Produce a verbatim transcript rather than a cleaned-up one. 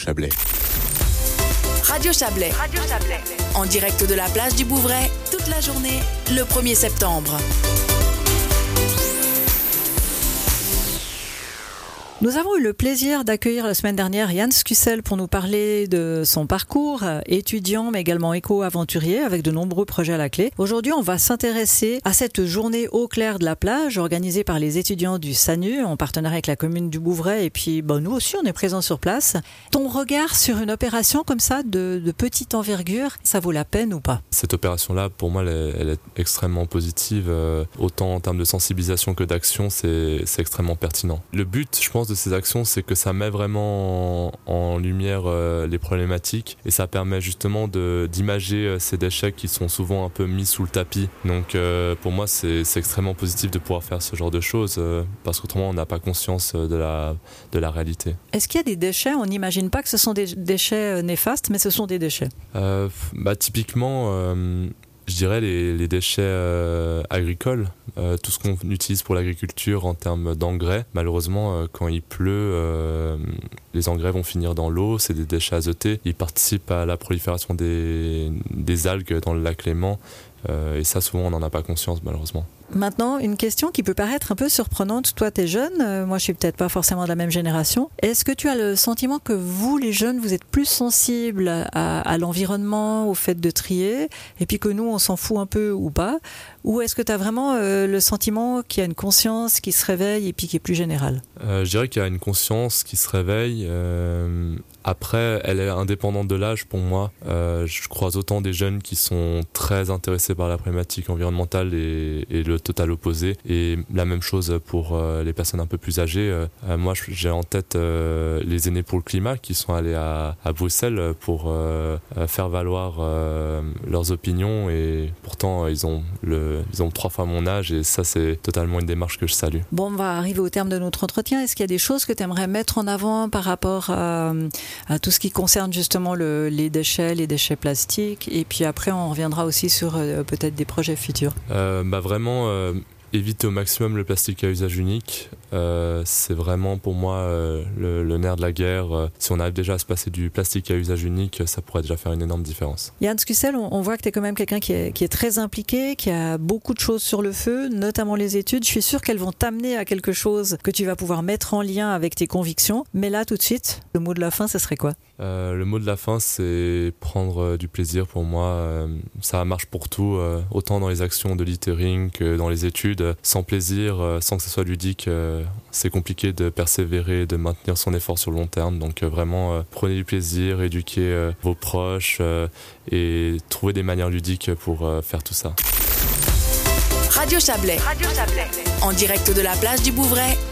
Chablais. Radio Chablais. Radio Chablais. En direct de la plage du Bouvray, toute la journée, le premier septembre. Nous avons eu le plaisir d'accueillir la semaine dernière Yann Scussel pour nous parler de son parcours étudiant mais également éco-aventurier avec de nombreux projets à la clé. Aujourd'hui, on va s'intéresser à cette journée au clair de la plage organisée par les étudiants du SANU en partenariat avec la commune du Bouvray et puis bon, nous aussi on est présents sur place. Ton regard sur une opération comme ça de, de petite envergure, ça vaut la peine ou pas? Cette opération-là, pour moi, elle est, elle est extrêmement positive. Euh, autant en termes de sensibilisation que d'action, c'est, c'est extrêmement pertinent. Le but, je pense, de ces actions, c'est que ça met vraiment en, en lumière euh, les problématiques et ça permet justement de, d'imager euh, ces déchets qui sont souvent un peu mis sous le tapis. Donc euh, pour moi, c'est, c'est extrêmement positif de pouvoir faire ce genre de choses euh, parce qu'autrement, on n'a pas conscience de la, de la réalité. Est-ce qu'il y a des déchets? On n'imagine pas que ce sont des déchets néfastes, mais ce sont des déchets. Euh, bah, typiquement, euh, je dirais les, les déchets euh, agricoles, euh, tout ce qu'on utilise pour l'agriculture en termes d'engrais. Malheureusement, euh, quand il pleut, euh, les engrais vont finir dans l'eau, c'est des déchets azotés. Ils participent à la prolifération des, des algues dans le lac Léman. Euh, et ça, souvent, on n'en a pas conscience, malheureusement. Maintenant, une question qui peut paraître un peu surprenante. Toi, tu es jeune, euh, moi je suis peut-être pas forcément de la même génération. Est-ce que tu as le sentiment que vous, les jeunes, vous êtes plus sensibles à, à l'environnement, au fait de trier, et puis que nous, on s'en fout un peu ou pas? Ou est-ce que tu as vraiment euh, le sentiment qu'il y a une conscience qui se réveille et puis qui est plus générale? euh, Je dirais qu'il y a une conscience qui se réveille. Euh, après, elle est indépendante de l'âge pour moi. Euh, je croise autant des jeunes qui sont très intéressés par la problématique environnementale et, et le total opposé. Et la même chose pour euh, les personnes un peu plus âgées. Euh, moi, j'ai en tête euh, les aînés pour le climat qui sont allés à, à Bruxelles pour euh, faire valoir euh, leurs opinions. Et pourtant, ils ont, le, ils ont trois fois mon âge et ça, c'est totalement une démarche que je salue. Bon, on va arriver au terme de notre entretien. Est-ce qu'il y a des choses que tu aimerais mettre en avant par rapport à, à tout ce qui concerne justement le, les déchets, les déchets plastiques? Et puis après, on reviendra aussi sur euh, peut-être des projets futurs. Euh, bah vraiment... Euh, éviter au maximum le plastique à usage unique, euh, c'est vraiment pour moi euh, le, le nerf de la guerre. Euh, si on arrive déjà à se passer du plastique à usage unique, ça pourrait déjà faire une énorme différence. Yann Scussel, on, on voit que tu es quand même quelqu'un qui est, qui est très impliqué, qui a beaucoup de choses sur le feu, notamment les études. Je suis sûre qu'elles vont t'amener à quelque chose que tu vas pouvoir mettre en lien avec tes convictions. Mais là, tout de suite, le mot de la fin, ce serait quoi? Euh, le mot de la fin, c'est prendre euh, du plaisir pour moi. Euh, ça marche pour tout, euh, autant dans les actions de littering que dans les études. Sans plaisir, euh, sans que ce soit ludique, euh, c'est compliqué de persévérer, de maintenir son effort sur le long terme. Donc euh, vraiment, euh, prenez du plaisir, éduquez euh, vos proches euh, et trouvez des manières ludiques pour euh, faire tout ça. Radio Chablais. Radio Chablais. En direct de la plage du Bouvray,